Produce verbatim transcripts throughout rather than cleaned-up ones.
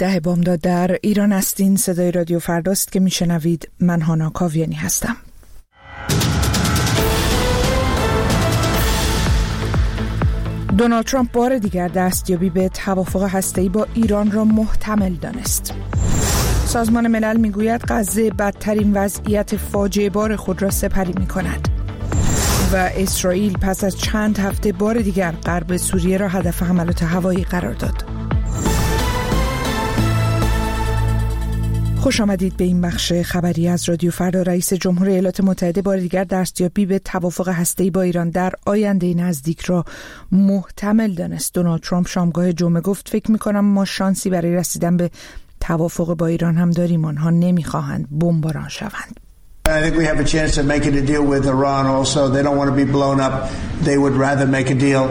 ده بامداد در ایران هستین. صدای رادیو فرداست که میشنوید. من هانا کاویانی هستم. دونالد ترامپ بار دیگر دستیابی به توافق هسته‌ای با ایران را محتمل دانست. سازمان ملل میگوید غزه بدترین وضعیت فاجعه بار خود را سپری می‌کند. و اسرائیل پس از چند هفته بار دیگر غرب سوریه را هدف حملات هوایی قرار داد. خوش آمدید به این بخش خبری از رادیو فردا. رئیس جمهوری ایالات متحده بار دیگر دستیابی به توافق هسته‌ای با ایران در آینده نزدیک را محتمل دانست. دونالد ترامپ شامگاه جمعه گفت فکر می‌کنم ما شانسی برای رسیدن به توافق با ایران هم داریم. آنها نمی‌خواهند بمباران شوند. I think we have a chance of making a deal with Iran also. They don't want to be blown up. They would rather make a deal.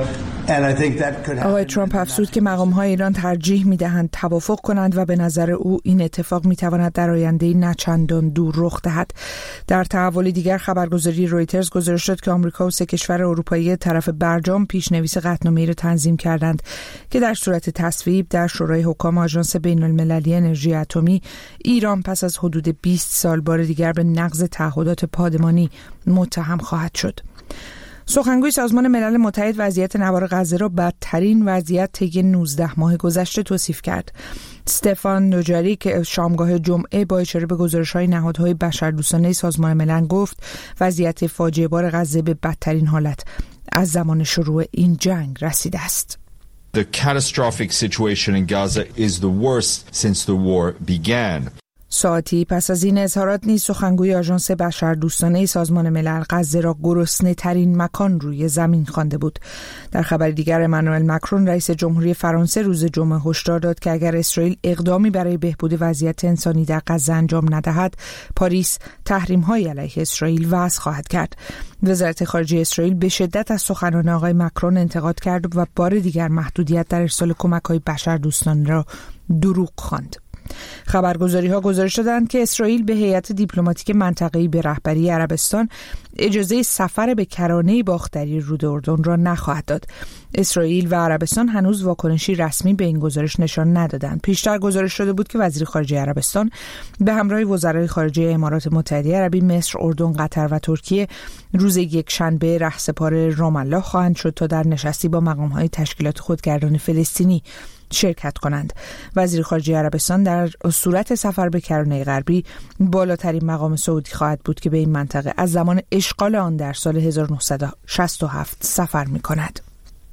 آقای ترامپ افزود که مقام‌های ایران ترجیح می‌دهند توافق کنند و به نظر او این اتفاق می‌تواند در آینده نه چندان دور رخ دهد. در تحول دیگر خبرگزاری رویترز گزارش داد که آمریکا و سه کشور اروپایی طرف برجام پیش‌نویس قطعنامه‌ای را تنظیم کردند که در صورت تصویب در شورای حکام آژانس بین‌المللی انرژی اتمی ایران پس از حدود بیست سال بار دیگر به نقض تعهدات پادمانی متهم خواهد شد. سخنگوی سازمان ملل متحد وضعیت نوار غزه را بدترین وضعیت طی نوزده ماه گذشته توصیف کرد. استفان دوجاریک شامگاه جمعه با اشاره به گزارش‌های نهادهای بشردوستانه سازمان ملل گفت وضعیت فاجعه بار غزه به بدترین حالت از زمان شروع این جنگ رسیده است. The catastrophic situation in Gaza is the worst since the war began. ساعتی پس از این اظهارات نیز سخنگوی آژانس بشردوستانه سازمان ملل غزه را گرسنه ترین مکان روی زمین خوانده بود. در خبر دیگر امانوئل مکرون رئیس جمهوری فرانسه روز جمعه هشدار داد که اگر اسرائیل اقدامی برای بهبود وضعیت انسانی در غزه انجام ندهد، پاریس تحریم‌های علیه اسرائیل وضع خواهد کرد. وزارت خارجه اسرائیل به شدت از سخنان آقای مکرون انتقاد کرد و بار دیگر محدودیت در ارسال کمک‌های بشردوستانه را دروغ خواند. خبرگزاری‌ها گزارش دادند که اسرائیل به هیئت دیپلماتیک منطقه‌ای به رهبری عربستان اجازه سفر به کرانه باختری رود اردن را نخواهد داد. اسرائیل و عربستان هنوز واکنشی رسمی به این گزارش نشان ندادند. پیشتر گزارش شده بود که وزیر خارجه عربستان به همراه وزرای خارجه امارات متحده عربی، مصر، اردن، قطر و ترکیه روز یکشنبه رهسپار رام الله خواهند شد تا در نشستی با مقام‌های تشکیلات خودگردان فلسطینی شرکت کنند. وزیر خارجه عربستان در صورت سفر به کرانه غربی بالاترین مقام سعودی خواهد بود که به این منطقه از زمان اشغال آن در سال هزار و نهصد و شصت و هفت سفر می کند.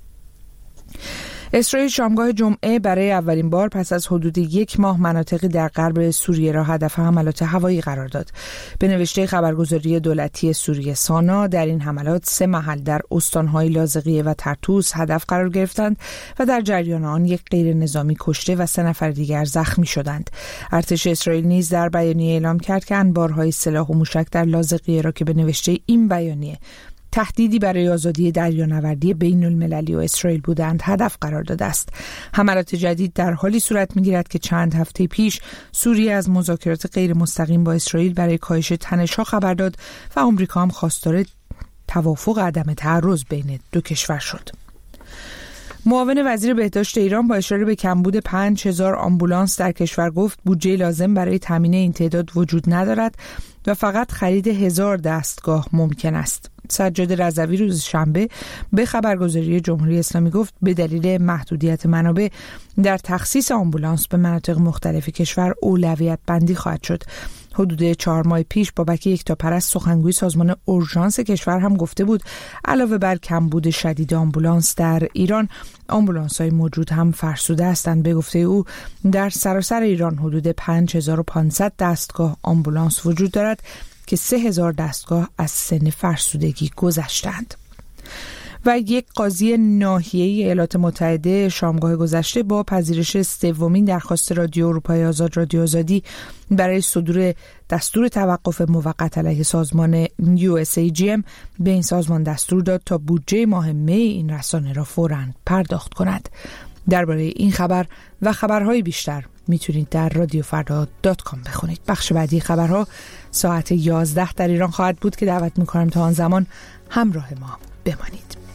اسرائیل شامگاه جمعه برای اولین بار پس از حدود یک ماه مناطقی در غرب سوریه را هدف حملات هوایی قرار داد. به نوشته خبرگزاری دولتی سوریه سانا، در این حملات سه محل در استانهای لاذقیه و ترتوس هدف قرار گرفتند و در جریان آن یک غیر نظامی کشته و سه نفر دیگر زخمی شدند. ارتش اسرائیل نیز در بیانیه اعلام کرد که انبارهای سلاح و موشک در لاذقیه را که به نوشته این بیانیه تهدیدی برای آزادی دریانوردی بین المللی و اسرائیل بودند هدف قرار داده است. حملات جدید در حالی صورت می‌گیرد که چند هفته پیش سوریه از مذاکرات غیر مستقیم با اسرائیل برای کاهش تنش‌ها خبر داد و آمریکا هم خواستار توافق عدم تعرض بین دو کشور شد. معاون وزیر بهداشت ایران با اشاره به کمبود پنج هزار آمبولانس در کشور گفت بودجه لازم برای تامین این تعداد وجود ندارد و فقط خرید هزار دستگاه ممکن است. سجاد رضوی روز شنبه به خبرگزاری جمهوری اسلامی گفت به دلیل محدودیت منابع در تخصیص آمبولانس به مناطق مختلف کشور اولویت بندی خواهد شد. حدود چهار ماه پیش بابک یکتاپرست سخنگوی سازمان اورژانس کشور هم گفته بود علاوه بر کمبود شدید آمبولانس در ایران، آمبولانس‌های موجود هم فرسوده هستند. به گفته او در سراسر ایران حدود پنج هزار و پانصد دستگاه آمبولانس وجود دارد که سه هزار دستگاه از سن فرسودگی گذشتند. و یک قاضی ناحیه‌ای ایالات متحده شامگاه گذشته با پذیرش سومین درخواست رادیو اروپای آزاد رادیو آزادی برای صدور دستور توقف موقت علیه سازمان یو اس ای جی ام به این سازمان دستور داد تا بودجه ماه می این رسانه را فوراً پرداخت کند. درباره این خبر و خبرهای بیشتر میتونید در رادیو فردا دات کام بخونید. بخش بعدی خبرها ساعت یازده در ایران خواهد بود که دعوت میکنم تا آن زمان همراه ما بمانید.